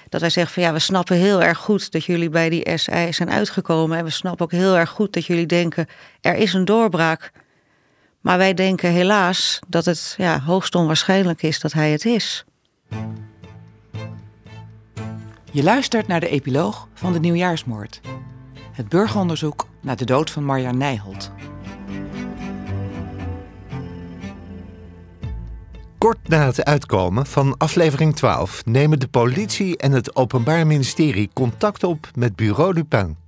Dat wij zeggen van ja, we snappen heel erg goed dat jullie bij die SI zijn uitgekomen. En we snappen ook heel erg goed dat jullie denken, er is een doorbraak. Maar wij denken helaas dat het hoogst onwaarschijnlijk is dat hij het is. Je luistert naar de epiloog van de Nieuwjaarsmoord. Het burgeronderzoek naar de dood van Marja Nijholt. Kort na het uitkomen van aflevering 12 nemen de politie en het Openbaar Ministerie contact op met Bureau Dupin.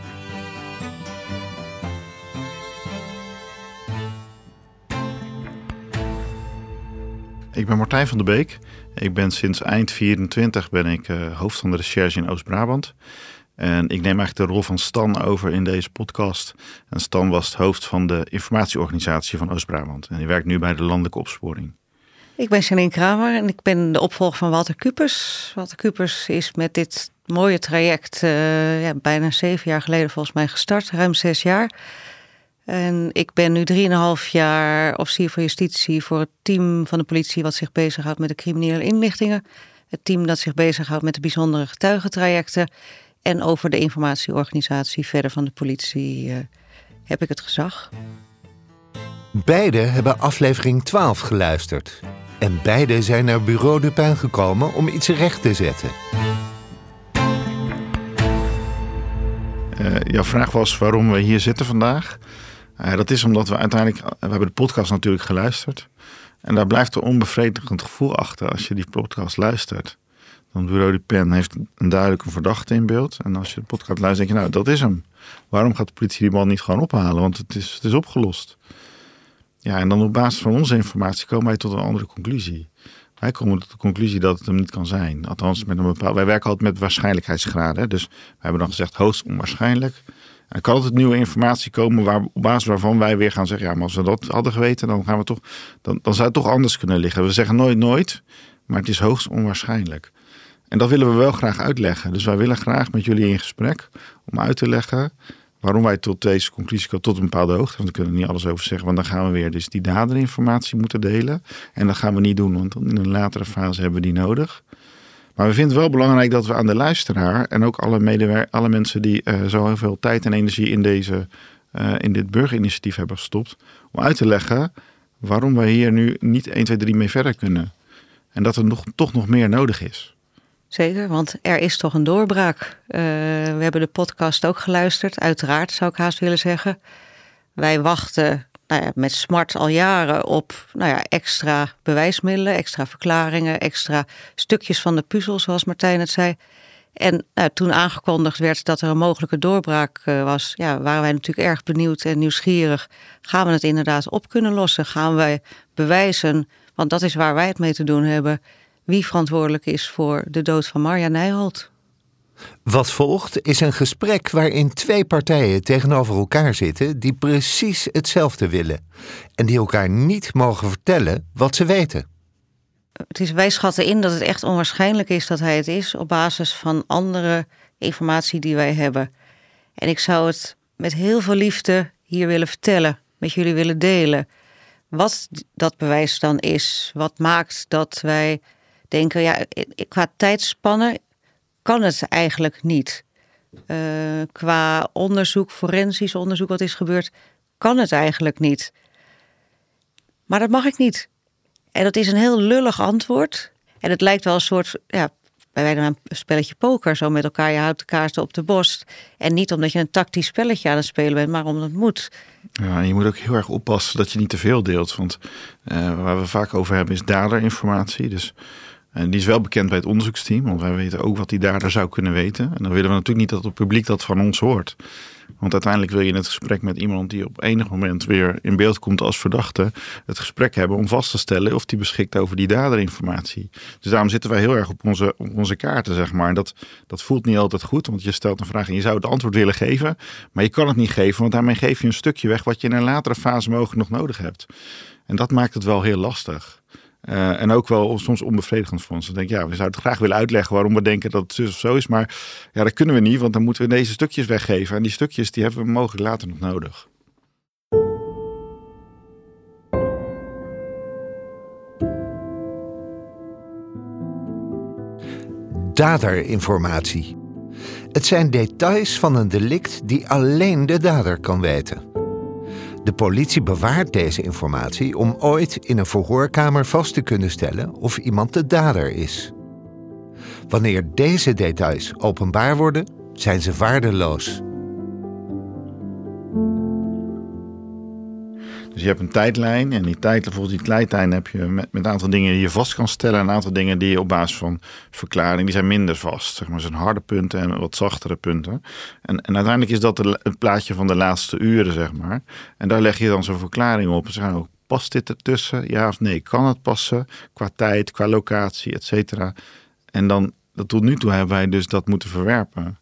Ik ben Martijn van der Beek. Ik ben sinds eind 24 hoofd van de recherche in Oost-Brabant. En ik neem eigenlijk de rol van Stan over in deze podcast. En Stan was het hoofd van de informatieorganisatie van Oost-Brabant. En die werkt nu bij de landelijke opsporing. Ik ben Janine Kramer en ik ben de opvolger van Walter Kupers. Walter Kupers is met dit mooie traject bijna 7 jaar geleden volgens mij gestart. Ruim 6 jaar. En ik ben nu 3,5 jaar officier van justitie voor het team van de politie wat zich bezighoudt met de criminele inlichtingen. Het team dat zich bezighoudt met de bijzondere getuigentrajecten. En over de informatieorganisatie verder van de politie heb ik het gezag. Beide hebben aflevering 12 geluisterd. En beide zijn naar Bureau Dupin gekomen om iets recht te zetten. Jouw vraag was waarom we hier zitten vandaag. Dat is omdat we uiteindelijk... We hebben de podcast natuurlijk geluisterd. En daar blijft een onbevredigend gevoel achter als je die podcast luistert. Dan Bureau Dupin heeft een duidelijke verdachte in beeld. En als je de podcast luistert, denk je, dat is hem. Waarom gaat de politie die man niet gewoon ophalen? Want het is opgelost. Ja, en dan op basis van onze informatie komen wij tot een andere conclusie. Wij komen tot de conclusie dat het hem niet kan zijn. Althans, wij werken altijd met waarschijnlijkheidsgraden. Dus wij hebben dan gezegd hoogst onwaarschijnlijk. En er kan altijd nieuwe informatie komen op basis waarvan wij weer gaan zeggen, ja, maar als we dat hadden geweten, dan gaan we toch, dan zou het toch anders kunnen liggen. We zeggen nooit, maar het is hoogst onwaarschijnlijk. En dat willen we wel graag uitleggen. Dus wij willen graag met jullie in gesprek om uit te leggen waarom wij tot deze conclusie komen, tot een bepaalde hoogte. Want we kunnen er niet alles over zeggen, want dan gaan we weer dus die daderinformatie moeten delen. En dat gaan we niet doen, want in een latere fase hebben we die nodig. Maar we vinden het wel belangrijk dat we aan de luisteraar en ook alle mensen die zo heel veel tijd en energie in dit burgerinitiatief hebben gestopt, om uit te leggen waarom wij hier nu niet 1, 2, 3 mee verder kunnen. En dat er toch nog meer nodig is. Zeker, want er is toch een doorbraak. We hebben de podcast ook geluisterd, uiteraard zou ik haast willen zeggen. Wij wachten met smart al jaren op extra bewijsmiddelen, extra verklaringen, extra stukjes van de puzzel, zoals Martijn het zei. En toen aangekondigd werd dat er een mogelijke doorbraak was, waren wij natuurlijk erg benieuwd en nieuwsgierig. Gaan we het inderdaad op kunnen lossen? Gaan wij bewijzen, want dat is waar wij het mee te doen hebben, wie verantwoordelijk is voor de dood van Marja Nijholt? Wat volgt is een gesprek waarin 2 partijen tegenover elkaar zitten die precies hetzelfde willen. En die elkaar niet mogen vertellen wat ze weten. Wij schatten in dat het echt onwaarschijnlijk is dat hij het is op basis van andere informatie die wij hebben. En ik zou het met heel veel liefde hier willen vertellen, met jullie willen delen. Wat dat bewijs dan is, wat maakt dat wij denken, qua tijdspannen kan het eigenlijk niet. Qua onderzoek, forensisch onderzoek wat is gebeurd, kan het eigenlijk niet. Maar dat mag ik niet. En dat is een heel lullig antwoord. En het lijkt wel een soort, bij wijze van een spelletje poker, zo met elkaar. Je houdt de kaarten op de borst. En niet omdat je een tactisch spelletje aan het spelen bent, maar omdat het moet. Ja, en je moet ook heel erg oppassen dat je niet te veel deelt. Want waar we vaak over hebben is daderinformatie. Dus die is wel bekend bij het onderzoeksteam, want wij weten ook wat die dader zou kunnen weten. En dan willen we natuurlijk niet dat het publiek dat van ons hoort. Want uiteindelijk wil je in het gesprek met iemand die op enig moment weer in beeld komt als verdachte, het gesprek hebben om vast te stellen of die beschikt over die daderinformatie. Dus daarom zitten wij heel erg op onze kaarten, zeg maar. En dat voelt niet altijd goed, want je stelt een vraag en je zou het antwoord willen geven, maar je kan het niet geven, want daarmee geef je een stukje weg wat je in een latere fase mogelijk nog nodig hebt. En dat maakt het wel heel lastig. En ook wel soms onbevredigend voor ons. Dan denk ik, we zouden het graag willen uitleggen waarom we denken dat het zus of zo is. Maar dat kunnen we niet, want dan moeten we deze stukjes weggeven. En die stukjes die hebben we mogelijk later nog nodig. daderinformatie. Het zijn details van een delict die alleen de dader kan weten. De politie bewaart deze informatie om ooit in een verhoorkamer vast te kunnen stellen of iemand de dader is. Wanneer deze details openbaar worden, zijn ze waardeloos. Dus je hebt een tijdlijn en volgens die tijdlijn heb je met een aantal dingen die je vast kan stellen. Een aantal dingen die je op basis van verklaring, die zijn minder vast. Zeg maar, zijn harde punten en wat zachtere punten. En uiteindelijk is dat het plaatje van de laatste uren, zeg maar. En daar leg je dan zo'n verklaring op. En zeggen, past dit ertussen? Ja of nee? Kan het passen? Qua tijd, qua locatie, et cetera. En dan, tot nu toe hebben wij dus dat moeten verwerpen.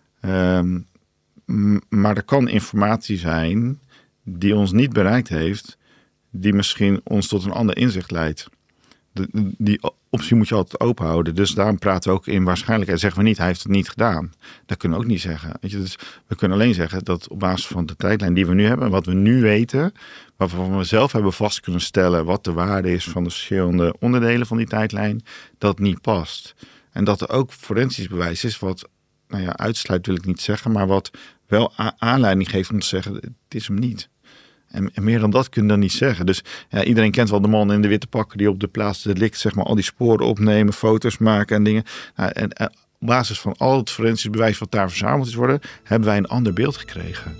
Maar er kan informatie zijn die ons niet bereikt heeft, die misschien ons tot een ander inzicht leidt. Die optie moet je altijd open houden. Dus daarom praten we ook in waarschijnlijkheid. Zeggen we niet, hij heeft het niet gedaan. Dat kunnen we ook niet zeggen. Weet je, dus we kunnen alleen zeggen dat op basis van de tijdlijn die we nu hebben, wat we nu weten, waarvan we zelf hebben vast kunnen stellen wat de waarde is van de verschillende onderdelen van die tijdlijn, dat niet past. En dat er ook forensisch bewijs is wat, uitsluit wil ik niet zeggen, maar wat wel aanleiding geeft om te zeggen, het is hem niet. En meer dan dat kun je dan niet zeggen. Dus iedereen kent wel de man in de witte pakken die op de plaats delict, zeg maar, al die sporen opnemen, foto's maken en dingen. En op basis van al het forensisch bewijs wat daar verzameld is worden, hebben wij een ander beeld gekregen.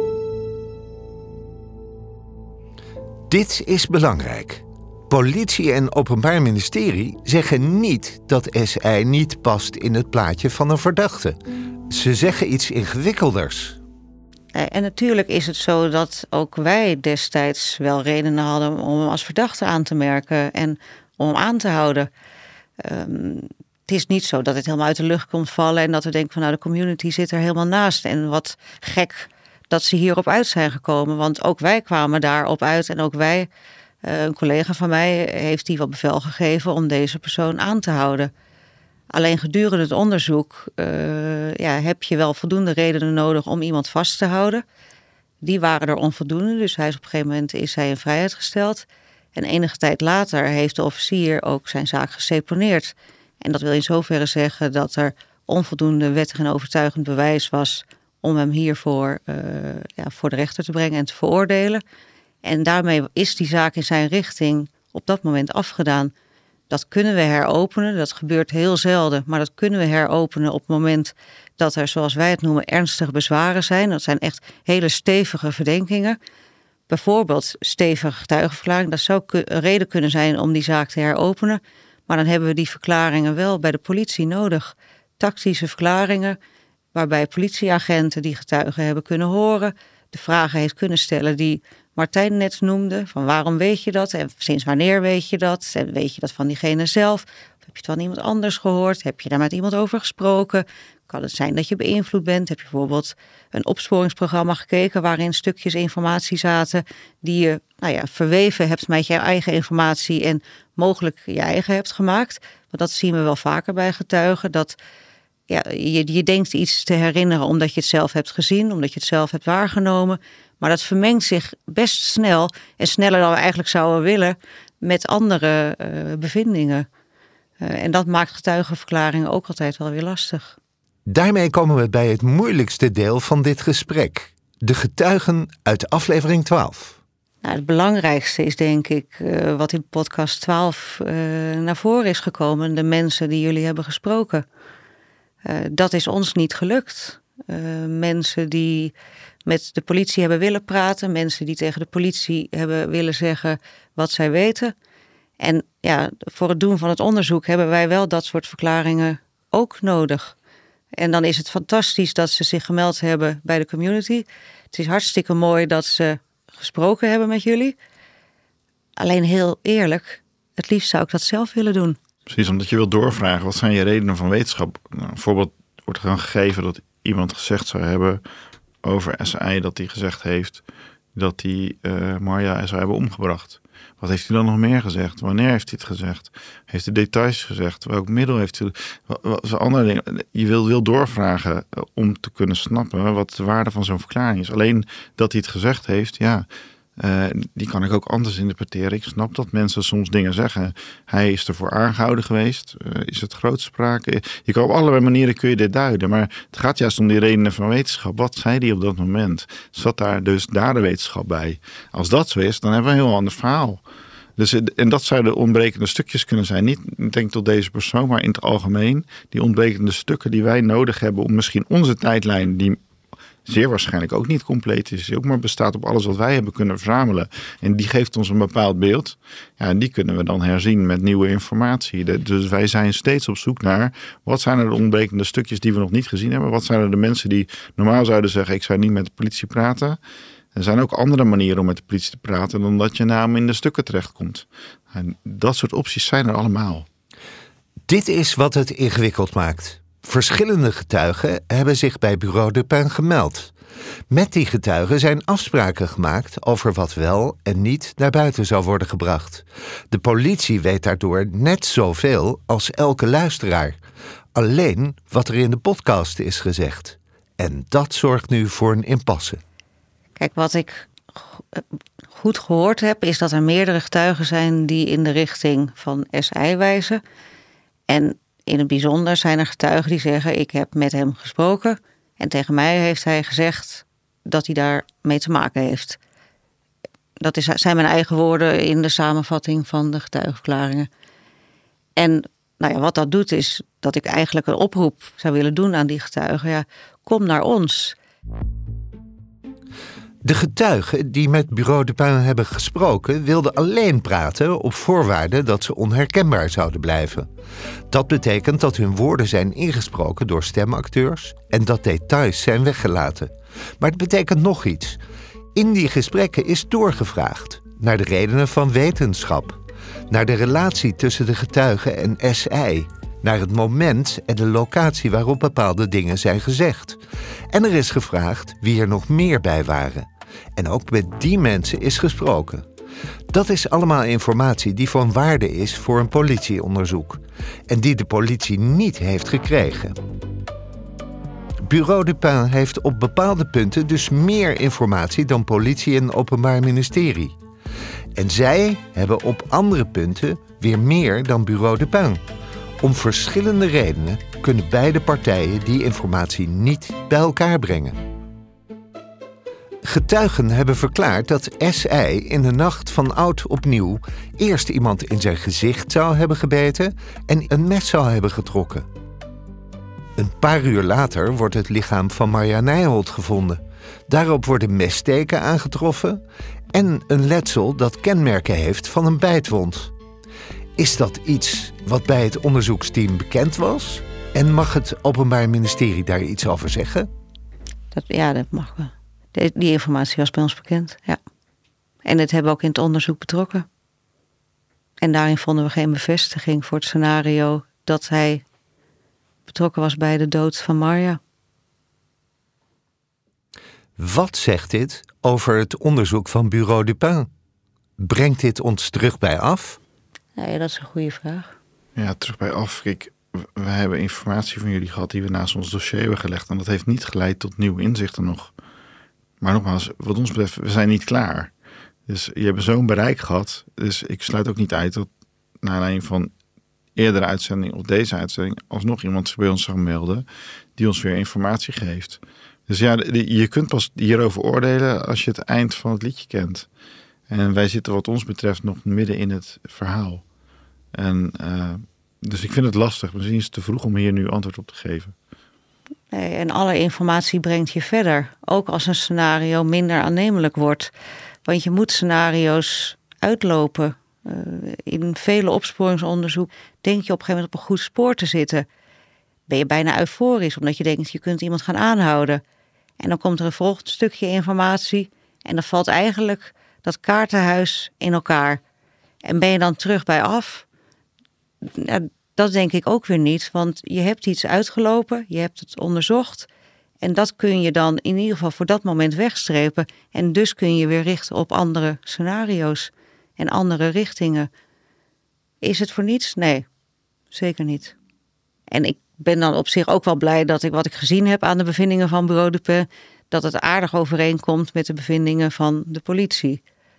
Dit is belangrijk. Politie en Openbaar Ministerie zeggen niet dat SI niet past in het plaatje van een verdachte. Ze zeggen iets ingewikkelders. En natuurlijk is het zo dat ook wij destijds wel redenen hadden om hem als verdachte aan te merken en om hem aan te houden. Het is niet zo dat het helemaal uit de lucht komt vallen en dat we denken van de community zit er helemaal naast. En wat gek dat ze hierop uit zijn gekomen, want ook wij kwamen daarop uit en ook wij, een collega van mij heeft die wat bevel gegeven om deze persoon aan te houden. Alleen gedurende het onderzoek heb je wel voldoende redenen nodig om iemand vast te houden. Die waren er onvoldoende, dus hij is op een gegeven moment in vrijheid gesteld. En enige tijd later heeft de officier ook zijn zaak geseponeerd. En dat wil in zoverre zeggen dat er onvoldoende wettig en overtuigend bewijs was om hem hiervoor voor de rechter te brengen en te veroordelen. En daarmee is die zaak in zijn richting op dat moment afgedaan. Dat kunnen we heropenen, dat gebeurt heel zelden, maar dat kunnen we heropenen op het moment dat er, zoals wij het noemen, ernstige bezwaren zijn. Dat zijn echt hele stevige verdenkingen. Bijvoorbeeld stevige getuigenverklaring, dat zou een reden kunnen zijn om die zaak te heropenen. Maar dan hebben we die verklaringen wel bij de politie nodig. Tactische verklaringen waarbij politieagenten die getuigen hebben kunnen horen, de vragen heeft kunnen stellen die Martijn net noemde, van waarom weet je dat en sinds wanneer weet je dat en weet je dat van diegene zelf of heb je het van iemand anders gehoord, heb je daar met iemand over gesproken, kan het zijn dat je beïnvloed bent, heb je bijvoorbeeld een opsporingsprogramma gekeken waarin stukjes informatie zaten die je verweven hebt met je eigen informatie en mogelijk je eigen hebt gemaakt, want dat zien we wel vaker bij getuigen, dat je denkt iets te herinneren omdat je het zelf hebt gezien, omdat je het zelf hebt waargenomen. Maar dat vermengt zich best snel en sneller dan we eigenlijk zouden willen met andere bevindingen. En dat maakt getuigenverklaringen ook altijd wel weer lastig. Daarmee komen we bij het moeilijkste deel van dit gesprek. De getuigen uit aflevering 12. Het belangrijkste is denk ik wat in podcast 12 naar voren is gekomen. De mensen die jullie hebben gesproken. Dat is ons niet gelukt. Mensen die met de politie hebben willen praten. Mensen die tegen de politie hebben willen zeggen wat zij weten. En voor het doen van het onderzoek hebben wij wel dat soort verklaringen ook nodig. En dan is het fantastisch dat ze zich gemeld hebben bij de community. Het is hartstikke mooi dat ze gesproken hebben met jullie. Alleen heel eerlijk, het liefst zou ik dat zelf willen doen. Precies, omdat je wilt doorvragen, wat zijn je redenen van wetenschap? Nou, een voorbeeld wordt er dan gegeven dat iemand gezegd zou hebben over SI, dat hij gezegd heeft dat hij Marja zou hebben omgebracht. Wat heeft hij dan nog meer gezegd? Wanneer heeft hij het gezegd? Heeft hij details gezegd? Welk middel heeft hij? Wat andere dingen? Je wil doorvragen om te kunnen snappen wat de waarde van zo'n verklaring is. Alleen dat hij het gezegd heeft, Die kan ik ook anders interpreteren. Ik snap dat mensen soms dingen zeggen. Hij is ervoor aangehouden geweest. Is het grootspraak? Je kan op allerlei manieren kun je dit duiden. Maar het gaat juist om die redenen van wetenschap. Wat zei hij op dat moment? Zat daar dus daderwetenschap bij? Als dat zo is, dan hebben we een heel ander verhaal. Dus, en dat zouden ontbrekende stukjes kunnen zijn. Niet ik denk tot deze persoon, maar in het algemeen. Die ontbrekende stukken die wij nodig hebben om misschien onze tijdlijn, die zeer waarschijnlijk ook niet compleet is, die ook maar bestaat op alles wat wij hebben kunnen verzamelen. En die geeft ons een bepaald beeld. Ja, en die kunnen we dan herzien met nieuwe informatie. Dus wij zijn steeds op zoek naar wat zijn er de ontbrekende stukjes die we nog niet gezien hebben. Wat zijn er de mensen die normaal zouden zeggen, ik zou niet met de politie praten. Er zijn ook andere manieren om met de politie te praten dan dat je naam in de stukken terechtkomt. En dat soort opties zijn er allemaal. Dit is wat het ingewikkeld maakt. Verschillende getuigen hebben zich bij Bureau Dupin gemeld. Met die getuigen zijn afspraken gemaakt over wat wel en niet naar buiten zou worden gebracht. De politie weet daardoor net zoveel als elke luisteraar. Alleen wat er in de podcast is gezegd. En dat zorgt nu voor een impasse. Kijk, wat ik goed gehoord heb, is dat er meerdere getuigen zijn die in de richting van SI wijzen. En in het bijzonder zijn er getuigen die zeggen, ik heb met hem gesproken. En tegen mij heeft hij gezegd dat hij daar mee te maken heeft. Dat zijn mijn eigen woorden in de samenvatting van de getuigenverklaringen. En nou ja, wat dat doet is dat ik eigenlijk een oproep zou willen doen aan die getuigen. Ja, kom naar ons. De getuigen die met Bureau Dupin hebben gesproken wilden alleen praten op voorwaarde dat ze onherkenbaar zouden blijven. Dat betekent dat hun woorden zijn ingesproken door stemacteurs en dat details zijn weggelaten. Maar het betekent nog iets. In die gesprekken is doorgevraagd naar de redenen van wetenschap, naar de relatie tussen de getuigen en SI, naar het moment en de locatie waarop bepaalde dingen zijn gezegd. En er is gevraagd wie er nog meer bij waren. En ook met die mensen is gesproken. Dat is allemaal informatie die van waarde is voor een politieonderzoek. En die de politie niet heeft gekregen. Bureau Dupin heeft op bepaalde punten dus meer informatie dan politie en openbaar ministerie. En zij hebben op andere punten weer meer dan Bureau Dupin. Om verschillende redenen kunnen beide partijen die informatie niet bij elkaar brengen. Getuigen hebben verklaard dat SI in de nacht van oud op nieuw eerst iemand in zijn gezicht zou hebben gebeten en een mes zou hebben getrokken. Een paar uur later wordt het lichaam van Marja Nijholt gevonden. Daarop worden messteken aangetroffen en een letsel dat kenmerken heeft van een bijtwond. Is dat iets wat bij het onderzoeksteam bekend was? En mag het Openbaar Ministerie daar iets over zeggen? Dat mag wel. Die informatie was bij ons bekend, ja. En dat hebben we ook in het onderzoek betrokken. En daarin vonden we geen bevestiging voor het scenario dat hij betrokken was bij de dood van Marja. Wat zegt dit over het onderzoek van Bureau Dupin? Brengt dit ons terug bij af? Nee, dat is een goede vraag. Ja, terug bij af. Kijk, we hebben informatie van jullie gehad die we naast ons dossier hebben gelegd. En dat heeft niet geleid tot nieuwe inzichten nog. Maar nogmaals, wat ons betreft, we zijn niet klaar. Dus je hebt zo'n bereik gehad. Dus ik sluit ook niet uit dat na aanleiding van eerdere uitzending of deze uitzending alsnog iemand zich bij ons zou melden die ons weer informatie geeft. Dus ja, je kunt pas hierover oordelen als je het eind van het liedje kent. En wij zitten wat ons betreft nog midden in het verhaal. En dus ik vind het lastig. Misschien is het te vroeg om hier nu antwoord op te geven. Nee, en alle informatie brengt je verder. Ook als een scenario minder aannemelijk wordt. Want je moet scenario's uitlopen. In vele opsporingsonderzoek denk je op een gegeven moment op een goed spoor te zitten. Ben je bijna euforisch, omdat je denkt je kunt iemand gaan aanhouden. En dan komt er een volgend stukje informatie. En dan valt eigenlijk dat kaartenhuis in elkaar. En ben je dan terug bij af? Dat denk ik ook weer niet, want je hebt iets uitgelopen, je hebt het onderzocht en dat kun je dan in ieder geval voor dat moment wegstrepen en dus kun je weer richten op andere scenario's en andere richtingen. Is het voor niets? Nee, zeker niet. En ik ben dan op zich ook wel blij dat wat ik gezien heb aan de bevindingen van Bureau Dupin, dat het aardig overeenkomt met de bevindingen van de politie.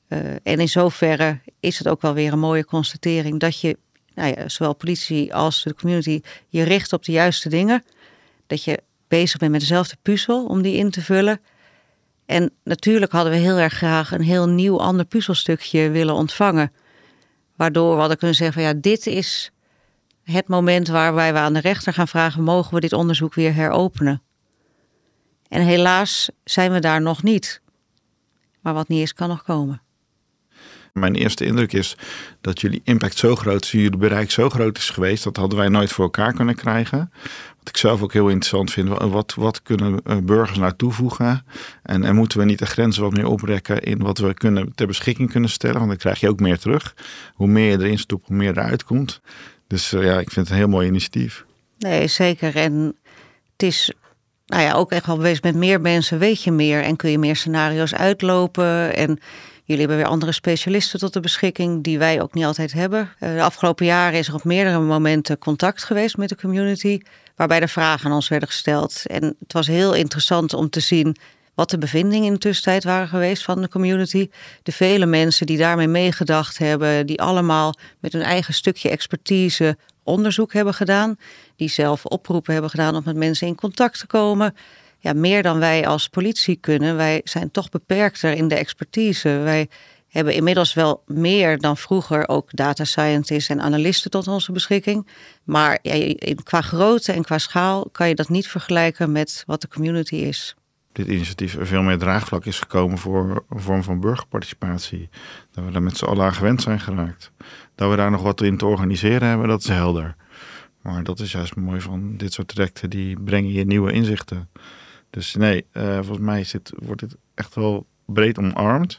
En in zoverre is het ook wel weer een mooie constatering dat je, zowel politie als de community, je richt op de juiste dingen. Dat je bezig bent met dezelfde puzzel om die in te vullen. En natuurlijk hadden we heel erg graag een heel nieuw ander puzzelstukje willen ontvangen. Waardoor we hadden kunnen zeggen van dit is het moment waarbij we aan de rechter gaan vragen, mogen we dit onderzoek weer heropenen? En helaas zijn we daar nog niet. Maar wat niet is, kan nog komen. Mijn eerste indruk is dat jullie impact zo groot is, jullie bereik zo groot is geweest, dat hadden wij nooit voor elkaar kunnen krijgen. Wat ik zelf ook heel interessant vind, wat kunnen burgers nou toevoegen? En moeten we niet de grenzen wat meer oprekken in wat we ter beschikking kunnen stellen? Want dan krijg je ook meer terug. Hoe meer je erin stopt, hoe meer eruit komt. Dus ik vind het een heel mooi initiatief. Nee, zeker. En het is ook echt wel bewezen, met meer mensen weet je meer en kun je meer scenario's uitlopen. En jullie hebben weer andere specialisten tot de beschikking die wij ook niet altijd hebben. De afgelopen jaren is er op meerdere momenten contact geweest met de community, waarbij de vragen aan ons werden gesteld. En het was heel interessant om te zien wat de bevindingen in de tussentijd waren geweest van de community. De vele mensen die daarmee meegedacht hebben, die allemaal met hun eigen stukje expertise onderzoek hebben gedaan, die zelf oproepen hebben gedaan om met mensen in contact te komen. Ja, meer dan wij als politie kunnen. Wij zijn toch beperkter in de expertise. Wij hebben inmiddels wel meer dan vroeger ook data scientists en analisten tot onze beschikking. Maar qua grootte en qua schaal kan je dat niet vergelijken met wat de community is. Dit initiatief veel meer draagvlak is gekomen voor een vorm van burgerparticipatie. Dat we daar met z'n allen aan gewend zijn geraakt. Dat we daar nog wat in te organiseren hebben, dat is helder. Maar dat is juist mooi van dit soort trajecten, die brengen je nieuwe inzichten. Dus volgens mij wordt dit echt wel breed omarmd.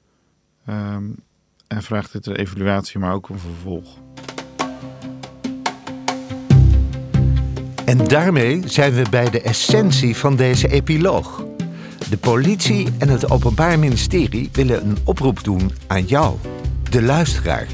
En vraagt dit een evaluatie, maar ook een vervolg. En daarmee zijn we bij de essentie van deze epiloog. De politie en het Openbaar Ministerie willen een oproep doen aan jou, de luisteraar.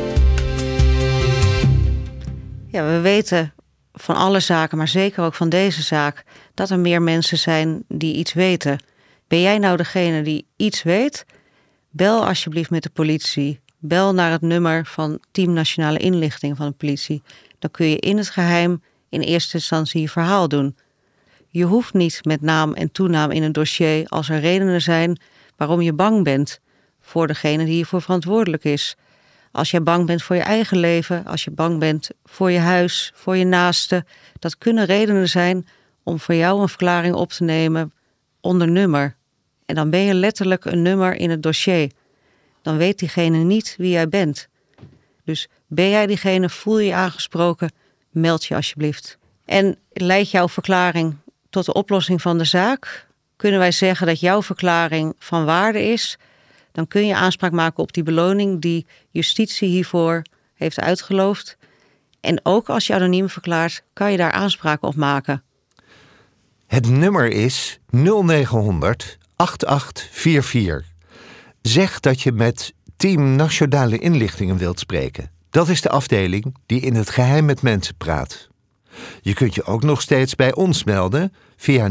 Ja, we weten van alle zaken, maar zeker ook van deze zaak, dat er meer mensen zijn die iets weten. Ben jij nou degene die iets weet? Bel alsjeblieft met de politie. Bel naar het nummer van Team Nationale Inlichting van de politie. Dan kun je in het geheim in eerste instantie je verhaal doen. Je hoeft niet met naam en toenaam in een dossier als er redenen zijn waarom je bang bent voor degene die hiervoor verantwoordelijk is. Als je bang bent voor je eigen leven, als je bang bent voor je huis, voor je naaste, dat kunnen redenen zijn om voor jou een verklaring op te nemen onder nummer. En dan ben je letterlijk een nummer in het dossier. Dan weet diegene niet wie jij bent. Dus ben jij diegene, voel je je aangesproken, meld je alsjeblieft. En leidt jouw verklaring tot de oplossing van de zaak? Kunnen wij zeggen dat jouw verklaring van waarde is? Dan kun je aanspraak maken op die beloning die justitie hiervoor heeft uitgeloofd. En ook als je anoniem verklaart, kan je daar aanspraak op maken. Het nummer is 0900 8844. Zeg dat je met Team Nationale Inlichtingen wilt spreken. Dat is de afdeling die in het geheim met mensen praat. Je kunt je ook nog steeds bij ons melden via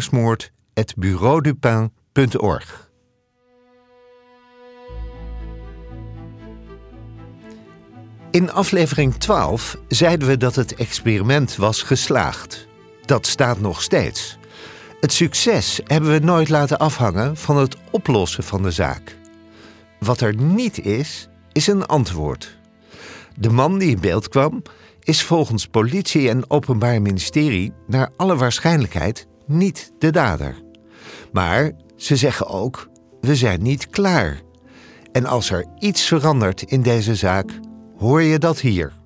nieuwjaarsmoord@bureaudupin.org. In aflevering 12 zeiden we dat het experiment was geslaagd. Dat staat nog steeds. Het succes hebben we nooit laten afhangen van het oplossen van de zaak. Wat er niet is, is een antwoord. De man die in beeld kwam, is volgens politie en Openbaar Ministerie naar alle waarschijnlijkheid niet de dader. Maar ze zeggen ook, we zijn niet klaar. En als er iets verandert in deze zaak, hoor je dat hier.